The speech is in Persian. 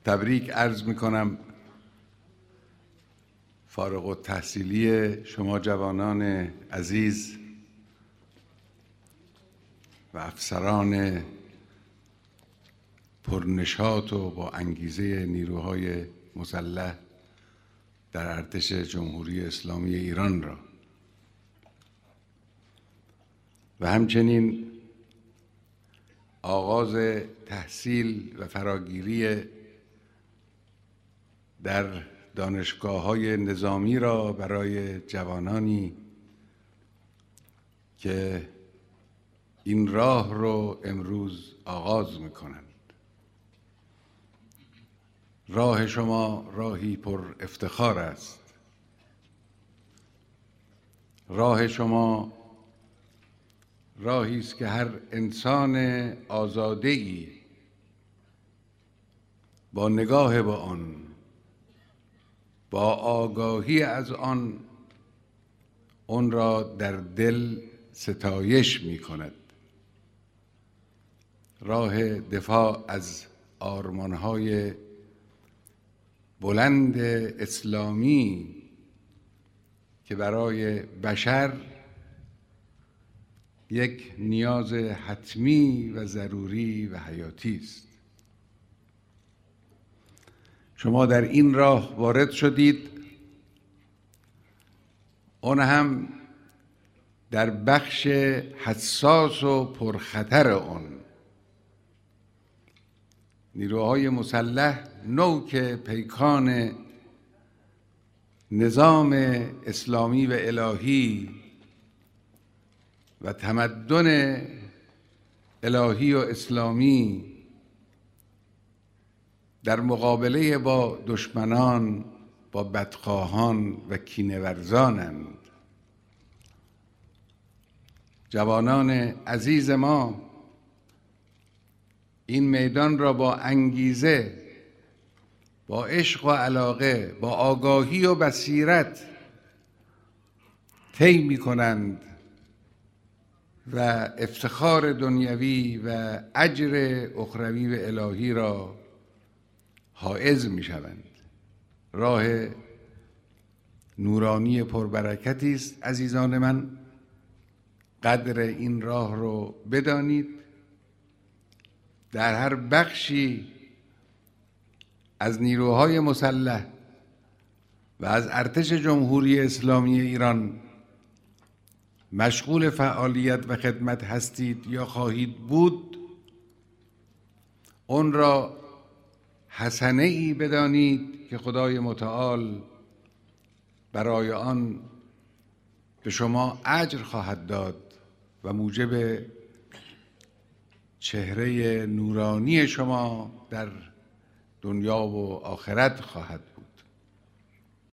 تبریک عرض میکنم فارغ التحصیلی شما جوانان عزیز و افسران پرنشاط و با انگیزه نیروهای مسلح در ارتش جمهوری اسلامی ایران را و همچنین آغاز تحصیل و فراگیری در دانشگاه‌های نظامی را برای جوانانی که این راه رو امروز آغاز می‌کنند. راه شما راهی پر افتخار است. راه شما راهی است که هر انسان آزاده‌ای با نگاه به آن، با آگاهی از آن را در دل ستایش می کند. راه دفاع از آرمان‌های بلند اسلامی که برای بشر یک نیاز حتمی و ضروری و حیاتی است. شما در این راه وارد شدید، آن هم در بخش حساس و پرخطر آن. نیروهای مسلح نوک پیکان نظام اسلامی و الهی و تمدن الهی و اسلامی در مقابله با دشمنان، با بدخواهان و کینه‌ورزانند. جوانان عزیز ما این میدان را با انگیزه، با عشق و علاقه، با آگاهی و بصیرت طی می‌کنند و افتخار دنیوی و اجر اخروی و الهی را حائز می‌شوند. راه نورانی پربرکتی است. عزیزان من، قدر این راه رو بدانید. در هر بخشی از نیروهای مسلح و از ارتش جمهوری اسلامی ایران مشغول فعالیت و خدمت هستید یا خواهید بود، اون را حسنه ای بدانید که خدای متعال برای آن به شما اجر خواهد داد و موجب چهره نورانی شما در دنیا و آخرت خواهد بود.